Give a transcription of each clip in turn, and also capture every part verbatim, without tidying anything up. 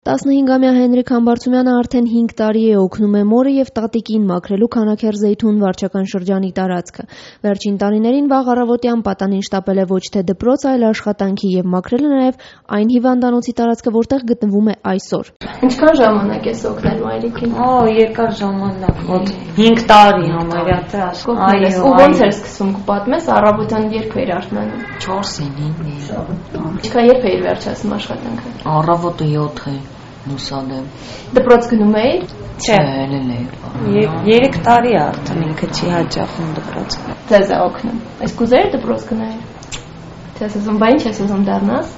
տասնհինգամյա Հենրիկ Համբարձումյանը արդեն հինգ տարի է օգնում է մորը և տատիկին մաքրելու Քանաքեռ-Զեյթուն վարչական շրջանի տարածքը։ Վերջին տարիներին վաղ առավոտյան պատանին շտապել է ոչ թե դպրոց, այլ աշխատանքի և մաքրել է նաև այն հիվանդանոցի տարածքը, որտեղ գտնվում է այսօր։ Ինչքան ժամանակ ես օգնել մայրիկին։ Օ, երկար ժամանակ, մոտ հինգ տարի համարյա թե ասկոպ։ Ու ո՞նց էր սկսում կպատմես, առավոտյան երբ էիր արթնանում։ չորսին իննի։ Ինչքան երբ էիր վերջացնում աշխատանքը։ Առավոտը յոթը նուսադեմ։ Դպրոց գնում էիր։ Չէ, ելել երեք տարի արդեն ինքը չի հաճախում դպրոց։ Ձեզ է օգնում։ Այս կուզեր դպրոց գնալ։ Չես ուզում, բա ինչ ես ուզում դառնաս։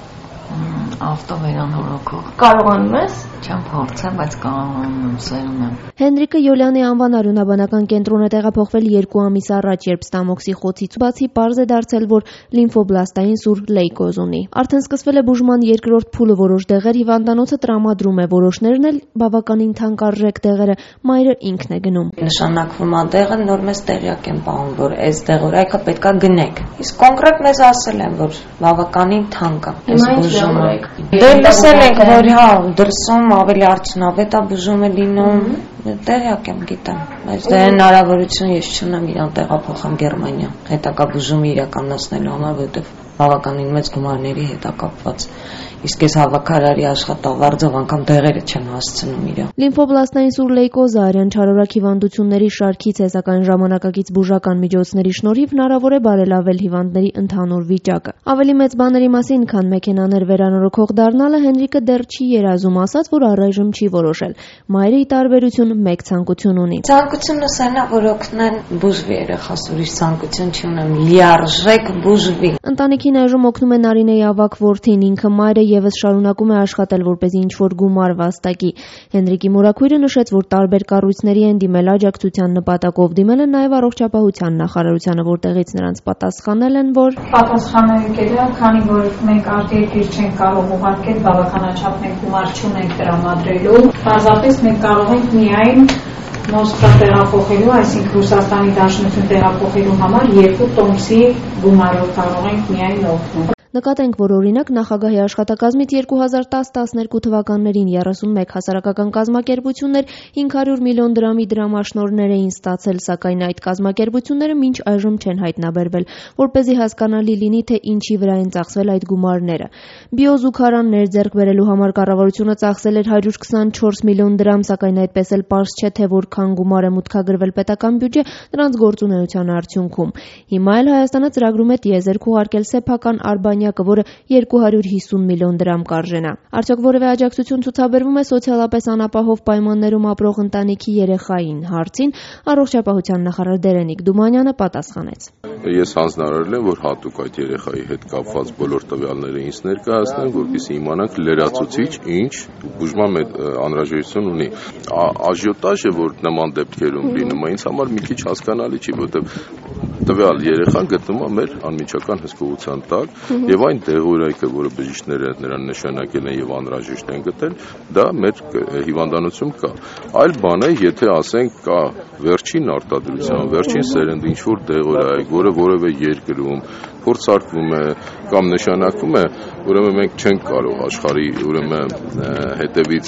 Ավտովերանորոգող։ Կարողանում ես։ Չեմ փորձել, բայց կարողանում եմ, սերում եմ։ Հենրիկը Յոլիանի անվան արյունաբանական կենտրոն է տեղափոխվել երկու ամիս առաջ, երբ ստամոքսի խոցից բացի պարզ է դարձել, որ լիմֆոբլաստային սուր լեյկոզ ունի։ Արդեն սկսվել է բուժման երկրորդ փուլը, որոշ դեղեր հիվանդանոցը տրամադրում է, որոշներն էլ բավականին թանկարժեք դեղերը մայրը ինքն է գնում։ Նշանակվում է դեղը, նոր մեզ տեղյակ են պահում, որ այս դեղորայքը պետք է գնեք։ Իսկ կոնկրետ մեզ ասել են, որ բավականին թանկ է այս բուժումը։ Դե լսել ենք, որ հա դրսում ավելի արդյունավետ է բուժումը լինում, տեղյակ եմ, գիտեմ, բայց դե հնարավորություն ես չունեմ իրան տեղափոխեմ Գերմանիա, հետագա բուժումը իրականացնելու համար, որովհետև բավականին մեծ գումարների հետ է կապված։ Իսկ այս հավաքարարի աշխատավարձով անգամ դեղերը չեն հասցնում իրան։ Լիմֆոբլաստային սուր լեյկոզը արյան չարորակ հիվանդությունների շարքից է, սակայն ժամանակակից բուժական միջոցների շնորհիվ հնարավոր է բարելավել հիվանդների ընդհանուր վիճակը։ Ավելի մեծ բաների մասին, քան մեքենաներ վերանորոգող դառնալը, Հենրիկը դեռ չի երազում, ասաց, որ առայժմ չի որոշել։ Մայրը ի տարբերություն մեկ ցանկություն ունի։ Ցանկությունը սա է, որ օգնեն բուժվի երեխաս, ուրիշ ցանկություն չունեմ, լիարժեք բուժվի։ Ընտանիքին այժմ օգնում է Նարինեի ավագ որդին, ինքը մայրը եւս շարունակում է աշխատել, որպեսզի ինչ-որ գումար վաստակի։ Հենրիկի մորաքույրը նշեց, որ տարբեր կառույցների են դիմել աջակցության նպատակով, դիմել են նաև առողջապահության նախարարությանը, որտեղից նրանց պատասխանել են, որ պատասխանատու է, քանի որ մենք արտերկիր չենք կարող ուղարկել, բավականաչափ մենք գումար չունենք տրամադրելու, պարզապես մենք կարող ենք միայն Մոսկվա տեղափոխելու, այսինքն Ռուսաստանի Դաշնություն տեղափոխելու համար երկու տոմսի գումարով կարող ենք միայն օգնել։ Նկատենք, որ օրինակ նախագահի աշխատակազմից երկու հազար տաս տասներկու թվականներին երեսունմեկ հասարակական կազմակերպություններ հինգ հարյուր միլիոն դրամի դրամաշնորհներ էին ստացել, սակայն այդ կազմակերպությունները մինչ այժմ չեն հայտնաբերվել, որպեսզի հասկանալի լինի, թե ինչի վրա են ծախսվել այդ գումարները։ Բիոզուգարաններ ձեռք բերելու համար կառավարությունը ծախսել էր հարյուր քսանչորս միլիոն դրամ, սակայն այդպես էլ պարզ չէ, թե որքան գումար է մուտքագրվել պետական բյուջե նրանց գործունեության արդյունքում։ Հիմա էլ Հայաստանը ծրագրում է տիեզերք ուղարկել սեփական Արբանյակը, որը երկու հարյուր հիսուն միլիոն դրամ կարժենա։ Արդյոք որևէ աջակցություն ցուցաբերվում է սոցիալապես անապահով պայմաններում ապրող ընտանիքի երեխային հարցին, առողջապահության նախարար Դերենիկ Դումանյանը պատասխանեց։ Ես հանձնարարել եմ, որ հատուկ այդ երեխայի հետ կապված բոլոր տվյալները ինձ ներկայացնեն, որպեսզի իմանանք լրացուցիչ ինչ բուժման անհրաժեշտություն ունի։ Աժիոտաժը, որ նման դեպքերում լինում է, ինձ համար մի քիչ հասկանալի չի, որովհետև տվյալ երեխան գտնվում է մեր անմիջական հսկողության տակ, եւ այն դեղորայքը, որը բժիշկները նրան նշանակել են եւ անհրաժեշտ են գտել, դա մեր հիվանդանոցում կա։ Այլ բան է, եթե ասենք կա վերջին արտադրության, վերջին սերնդի ինչ-որ դեղորայք, որը որևէ երկրում փորձարկվում է կամ նշանակվում է, ուրեմն մենք չենք կարող աշխարհի ուրեմն հետևից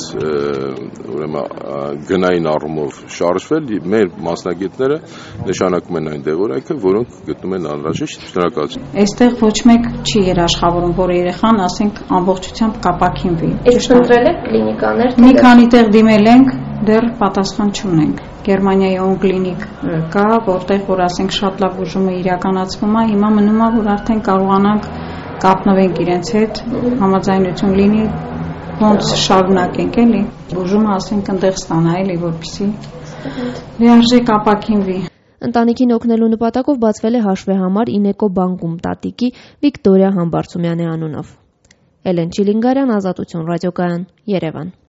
ուրեմն գնային առումով շարժվել, մեր մասնագետները նշանակում են այն դեղորայքը, որոնք գտնում են անհրաժեշտ։ Շնորհակալություն։ Այստեղ ոչ մեկ չի երաշխավորում, որ երեխան, ասենք, ամբողջությամբ կապակինվի։ Իսկ ընտրել եք կլինիկաներ։ Մի քանի տեղ դիմել ենք, դեռ պատասխան չունենք։ Գերմանիայում կլինիկ կա, որտեղ որ ասենք շատ լավ բուժումը իրականացվում է, հիմա մնում է, որ արդեն կարողանանք կապնվենք իրենց հետ, համաձայնություն լինի, ոնց շարունակենք էլի։ Բուժումը ասենք այնտեղ ստանա էլի, որպեսզի լիարժեք ապակինվի։ Ընտանիքին օգնելու նպատակով բացվել է հաշվեհամար Ինեկո բանկում տատիկի Վիկտորիա Համբարձումյանի անունով։ Էլեն Չիլինգարյան, Ազատություն ռադիոկայան, Երևան։